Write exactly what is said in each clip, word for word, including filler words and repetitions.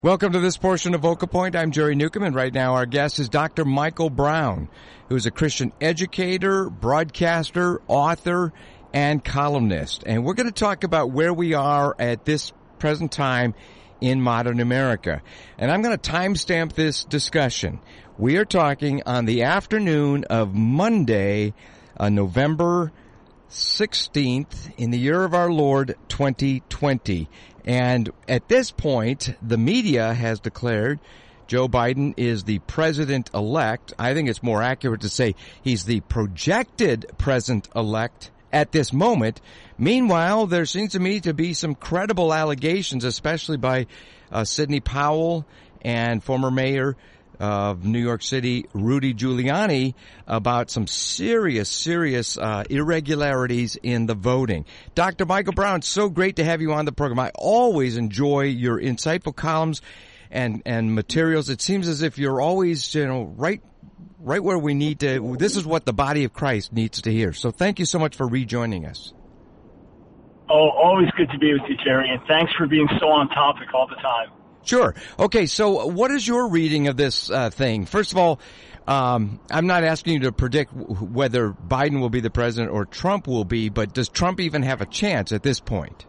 Welcome to this portion of Vocal Point. I'm Jerry Newcomb, and right now our guest is Doctor Michael Brown, who is a Christian educator, broadcaster, author, and columnist. And we're going to talk about where we are at this present time in modern America. And I'm going to timestamp this discussion. We are talking on the afternoon of Monday, uh, November sixteenth, in the year of our Lord, twenty twenty. And at this point, the media has declared Joe Biden is the president-elect. I think it's more accurate to say he's the projected president-elect at this moment. Meanwhile, there seems to me to be some credible allegations, especially by uh, Sidney Powell and former mayor of New York City, Rudy Giuliani, about some serious, serious uh, irregularities in the voting. Doctor Michael Brown, so great to have you on the program. I always enjoy your insightful columns and, and materials. It seems as if you're always, you know, right, right where we need to. This is what the body of Christ needs to hear. So thank you so much for rejoining us. Oh, always good to be with you, Jerry, and thanks for being so on topic all the time. Sure. Okay, so what is your reading of this uh, thing? First of all, um, I'm not asking you to predict w- whether Biden will be the president or Trump will be, but does Trump even have a chance at this point?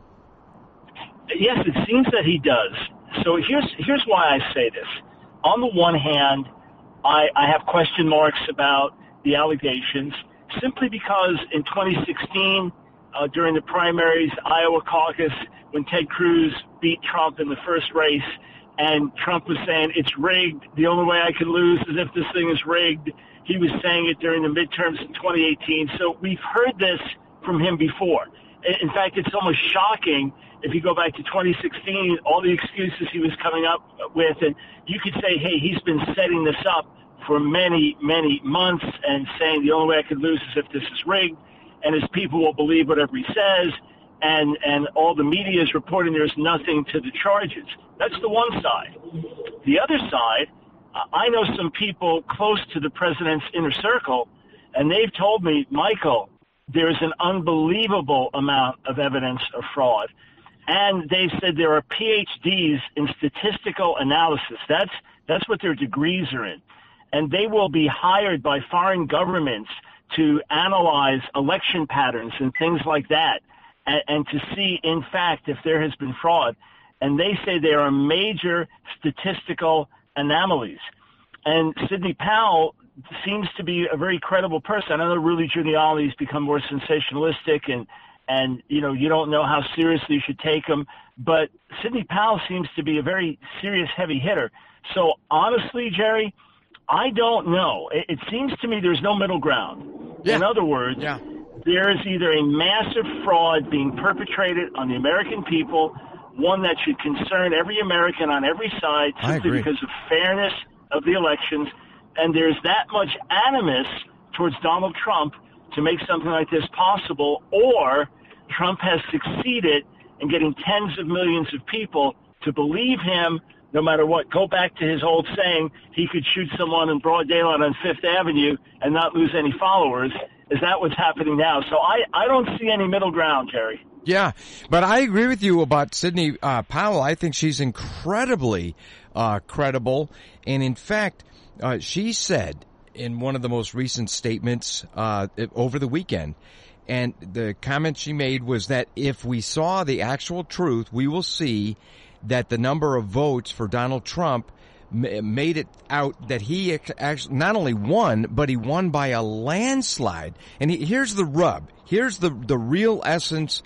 Yes, it seems that he does. So here's here's why I say this. On the one hand, I, I have question marks about the allegations, simply because in twenty sixteen, uh, during the primaries, Iowa caucus, when Ted Cruz beat Trump in the first race, and Trump was saying, it's rigged, the only way I can lose is if this thing is rigged. He was saying it during the midterms in twenty eighteen. So we've heard this from him before. In fact, it's almost shocking if you go back to twenty sixteen, all the excuses he was coming up with, and you could say, hey, he's been setting this up for many, many months and saying the only way I could lose is if this is rigged, and his people will believe whatever he says. And, and all the media is reporting there's nothing to the charges. That's the one side. The other side, I know some people close to the president's inner circle, and they've told me, Michael, there's an unbelievable amount of evidence of fraud. And they said there are P H Ds in statistical analysis. That's, that's what their degrees are in. And they will be hired by foreign governments to analyze election patterns and things like that, and, and to see, in fact, if there has been fraud. And they say there are major statistical anomalies. And Sidney Powell seems to be a very credible person. I know Rudy Giuliani's become more sensationalistic, and, and you know, you don't know how seriously you should take him. But Sidney Powell seems to be a very serious heavy hitter. So honestly, Jerry, I don't know. It, it seems to me there's no middle ground. Yeah. In other words, yeah. There is either a massive fraud being perpetrated on the American people, one that should concern every American on every side simply because of fairness of the elections, and there's that much animus towards Donald Trump to make something like this possible, or Trump has succeeded in getting tens of millions of people to believe him no matter what. Go back to his old saying, he could shoot someone in broad daylight on Fifth Avenue and not lose any followers. Is that what's happening now? So I, I don't see any middle ground, Jerry. Yeah, but I agree with you about Sidney uh, Powell. I think she's incredibly uh, credible. And in fact, uh, she said in one of the most recent statements uh, over the weekend, and the comment she made was that if we saw the actual truth, we will see that the number of votes for Donald Trump made it out that he actually not only won, but he won by a landslide. And he, here's the rub. Here's the the real essence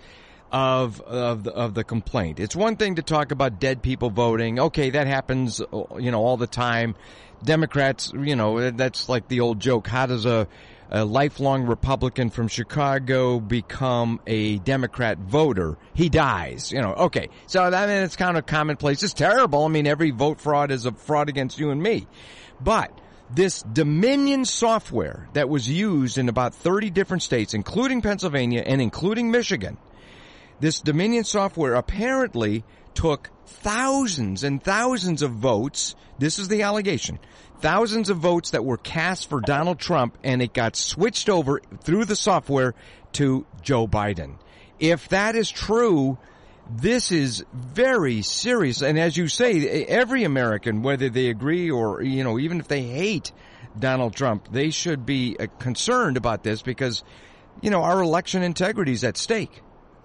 of of the, of the complaint. It's one thing to talk about dead people voting. Okay, that happens, you know, all the time. Democrats, you know, that's like the old joke. How does a a lifelong Republican from Chicago become a Democrat voter? He dies, you know. Okay, so I mean, it's kind of commonplace. It's terrible. I mean, every vote fraud is a fraud against you and me. But this Dominion software that was used in about thirty different states, including Pennsylvania and including Michigan, this Dominion software apparently took thousands and thousands of votes. This is the allegation. Thousands of votes that were cast for Donald Trump, and it got switched over through the software to Joe Biden. If that is true, this is very serious. And as you say, every American, whether they agree or, you know, even if they hate Donald Trump, they should be uh, concerned about this because, you know, our election integrity is at stake.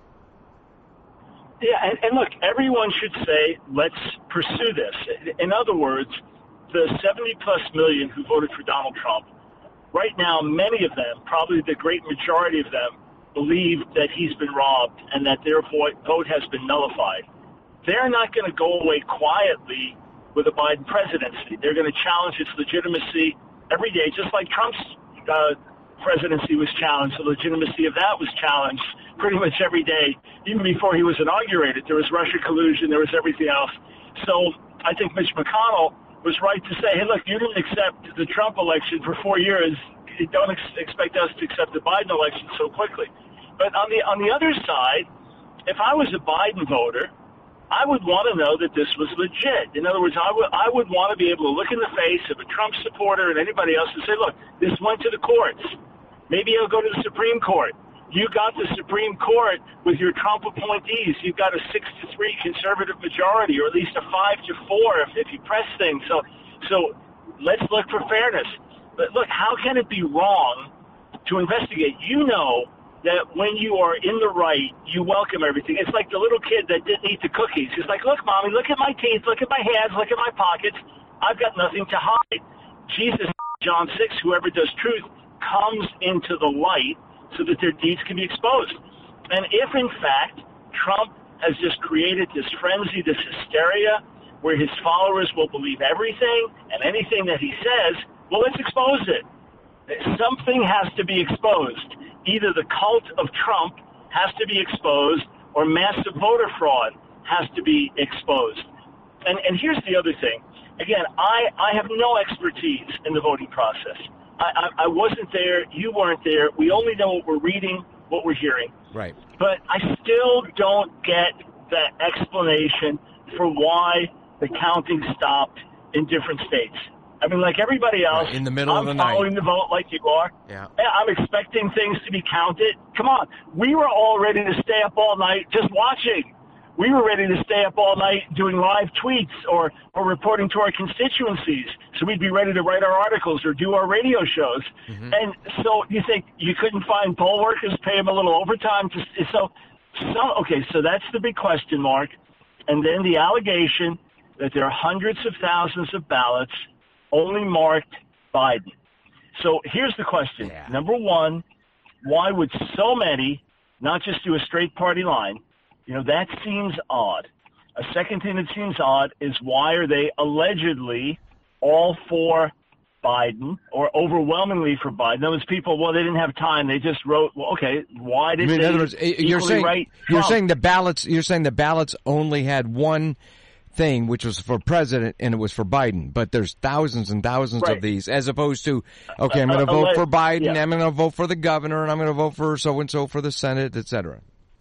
Yeah, and, and look, everyone should say, let's pursue this. In other words, the seventy plus million who voted for Donald Trump, right now, many of them, probably the great majority of them, believe that he's been robbed and that their vote has been nullified. They're not going to go away quietly with a Biden presidency. They're going to challenge its legitimacy every day, just like Trump's uh, presidency was challenged. The legitimacy of that was challenged pretty much every day. Even before he was inaugurated, there was Russia collusion, there was everything else. So I think Mitch McConnell was right to say, hey, look, you didn't accept the Trump election for four years. You don't ex- expect us to accept the Biden election so quickly. But on the on the other side, if I was a Biden voter, I would want to know that this was legit. In other words, I would I would want to be able to look in the face of a Trump supporter and anybody else and say, look, this went to the courts. Maybe it'll go to the Supreme Court. You got the Supreme Court with your Trump appointees. You've got a six to three conservative majority, or at least a five to four if, if you press things. So, so let's look for fairness. But look, how can it be wrong to investigate? You know that when you are in the right, you welcome everything. It's like the little kid that didn't eat the cookies. He's like, look, Mommy, look at my teeth, look at my hands, look at my pockets. I've got nothing to hide. Jesus, John six, whoever does truth comes into the light so that their deeds can be exposed. And if, in fact, Trump has just created this frenzy, this hysteria, where his followers will believe everything and anything that he says, well, let's expose it. Something has to be exposed. Either the cult of Trump has to be exposed or massive voter fraud has to be exposed. And, and here's the other thing. Again, I, I have no expertise in the voting process. I, I, I wasn't there. You weren't there. We only know what we're reading, what we're hearing. Right. But I still don't get the explanation for why the counting stopped in different states. I mean, like everybody else, right. In the middle I'm of the following night. the vote like you are. Yeah. I'm expecting things to be counted. Come on. We were all ready to stay up all night just watching. We were ready to stay up all night doing live tweets or, or reporting to our constituencies. So we'd be ready to write our articles or do our radio shows. Mm-hmm. And so you think you couldn't find poll workers, pay them a little overtime? To, so, so, okay, so that's the big question mark. And then the allegation that there are hundreds of thousands of ballots only marked Biden. So here's the question. Yeah. Number one, why would so many not just do a straight party line? You know, that seems odd. A second thing that seems odd is why are they allegedly all for Biden or overwhelmingly for Biden? Those people, well, they didn't have time. They just wrote, well, okay, why did I mean, they in other words, you're saying, write you're Trump? saying the ballots, you're saying the ballots only had one thing, which was for president, and it was for Biden. But there's thousands and thousands right. of these, as opposed to, okay, I'm going to uh, vote uh, for Biden, yeah. I'm going to vote for the governor, and I'm going to vote for so-and-so for the Senate, et cetera.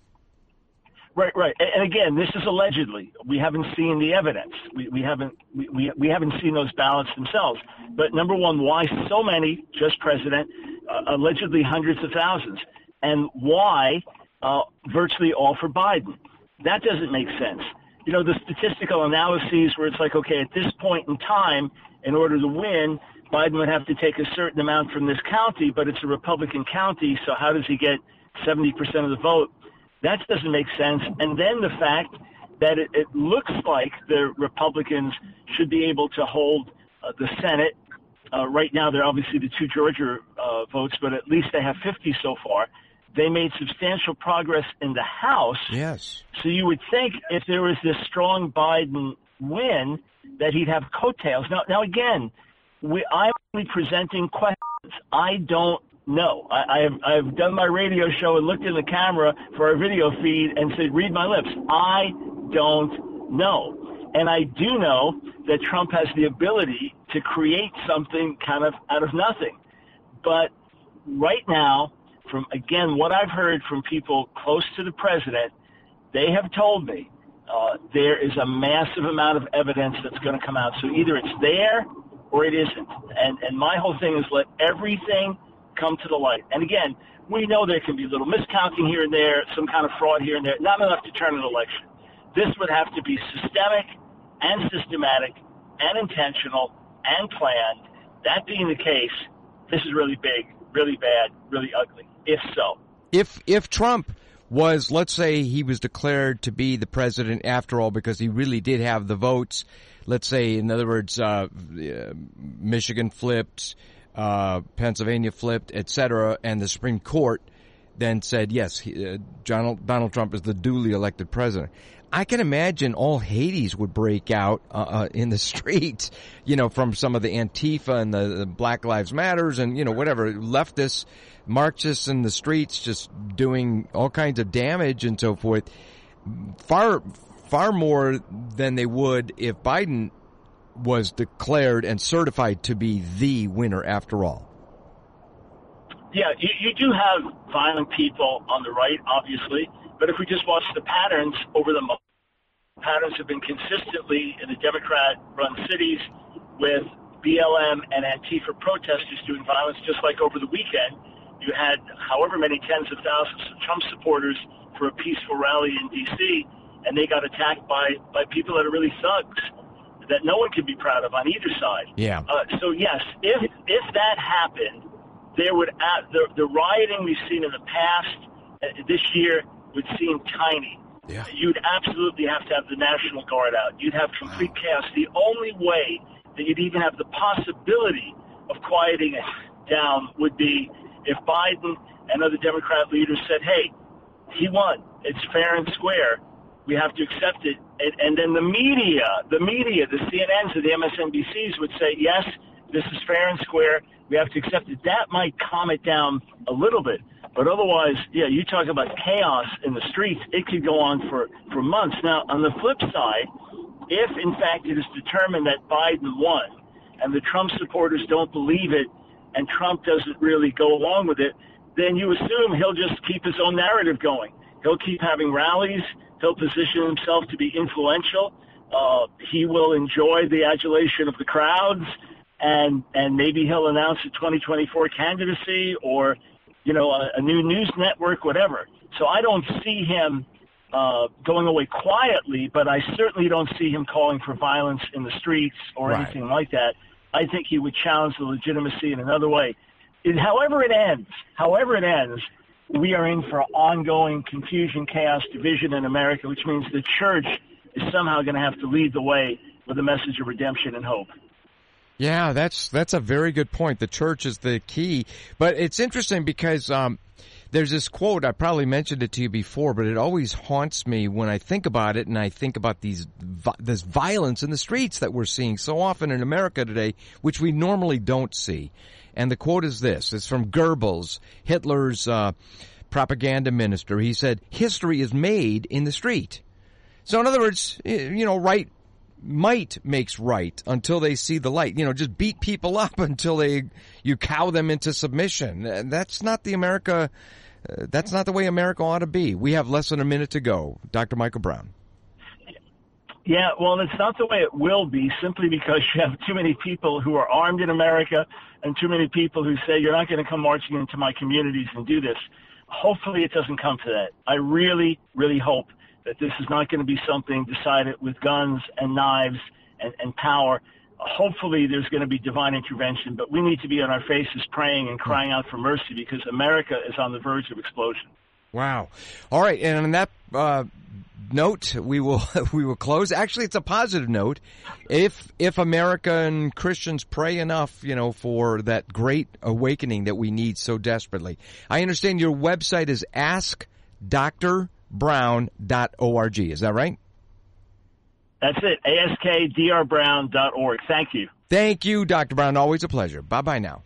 Right, right. And again, this is allegedly. We haven't seen the evidence. We, we haven't we, we, we haven't seen those ballots themselves. But number one, why so many, just president, uh, allegedly hundreds of thousands? And why uh, virtually all for Biden? That doesn't make sense. You know, the statistical analyses where it's like, okay, at this point in time, in order to win, Biden would have to take a certain amount from this county, but it's a Republican county, so how does he get seventy percent of the vote? That doesn't make sense. And then the fact that it, it looks like the Republicans should be able to hold uh, the Senate. Uh, right now, they're obviously the two Georgia uh, votes, but at least they have fifty so far. They made substantial progress in the House. Yes. So you would think if there was this strong Biden win that he'd have coattails. Now, now again, we, I'm only presenting questions. I don't know. I, I have I've done my radio show and looked in the camera for our video feed and said, read my lips. I don't know. And I do know that Trump has the ability to create something kind of out of nothing. But right now, from, again, what I've heard from people close to the president, they have told me uh, there is a massive amount of evidence that's going to come out. So either it's there or it isn't. And, and my whole thing is let everything come to the light. And again, we know there can be little miscounting here and there, some kind of fraud here and there, not enough to turn an election. This would have to be systemic and systematic and intentional and planned. That being the case, this is really big, really bad, really ugly, if so. If if Trump was, let's say he was declared to be the president after all because he really did have the votes, let's say, in other words, uh, Michigan flipped, uh, Pennsylvania flipped, et cetera, and the Supreme Court then said, yes, he, uh, Donald, Donald Trump is the duly elected president. I can imagine all Hades would break out uh, uh, in the streets, you know, from some of the Antifa and the, the Black Lives Matters and, you know, whatever, leftists, Marxists in the streets just doing all kinds of damage and so forth. Far, far more than they would if Biden was declared and certified to be the winner after all. Yeah, you, you do have violent people on the right, obviously, but if we just watch the patterns over the months, patterns have been consistently in the Democrat-run cities with B L M and Antifa protesters doing violence, just like over the weekend. You had however many tens of thousands of Trump supporters for a peaceful rally in D C, and they got attacked by, by people that are really thugs that no one can be proud of on either side. Yeah. Uh, so, yes, if if that happened, there would uh, the, the rioting we've seen in the past uh, this year would seem tiny. Yeah. You'd absolutely have to have the National Guard out. You'd have complete wow. chaos. The only way that you'd even have the possibility of quieting it down would be if Biden and other Democrat leaders said, hey, he won. It's fair and square. We have to accept it. And, and then the media, the media, the C N Ns and the M S N B Cs would say, yes, this is fair and square. We have to accept it. That might calm it down a little bit. But otherwise, yeah, you talk about chaos in the streets. It could go on for, for months. Now, on the flip side, if, in fact, it is determined that Biden won and the Trump supporters don't believe it and Trump doesn't really go along with it, then you assume he'll just keep his own narrative going. He'll keep having rallies. He'll position himself to be influential. Uh, he will enjoy the adulation of the crowds, and and maybe he'll announce a twenty twenty-four candidacy or, you know, a, a new news network, whatever. So I don't see him uh, going away quietly, but I certainly don't see him calling for violence in the streets or right. anything like that. I think he would challenge the legitimacy in another way. It, however it ends, however it ends, we are in for ongoing confusion, chaos, division in America, which means the church is somehow going to have to lead the way with a message of redemption and hope. Yeah, that's that's a very good point. The church is the key. But it's interesting because um, there's this quote, I probably mentioned it to you before, but it always haunts me when I think about it and I think about these this violence in the streets that we're seeing so often in America today, which we normally don't see. And the quote is this. It's from Goebbels, Hitler's uh, propaganda minister. He said, history is made in the street. So in other words, you know, right might makes right until they see the light. You know, just beat people up until they you cow them into submission. That's not the America, uh, that's not the way America ought to be. We have less than a minute to go. Doctor Michael Brown. Yeah, well, it's not the way it will be, simply because you have too many people who are armed in America and too many people who say, you're not going to come marching into my communities and do this. Hopefully it doesn't come to that. I really, really hope that this is not going to be something decided with guns and knives and, and power. Hopefully there's going to be divine intervention, but we need to be on our faces praying and crying out for mercy because America is on the verge of explosion. Wow. All right, and on that uh, note, we will we will close. Actually, it's a positive note. If if American Christians pray enough, you know, for that great awakening that we need so desperately. I understand your website is ask dr brown dot org. Is that right? That's it, ask d r brown dot org. Thank you. Thank you, Doctor Brown. Always a pleasure. Bye-bye now.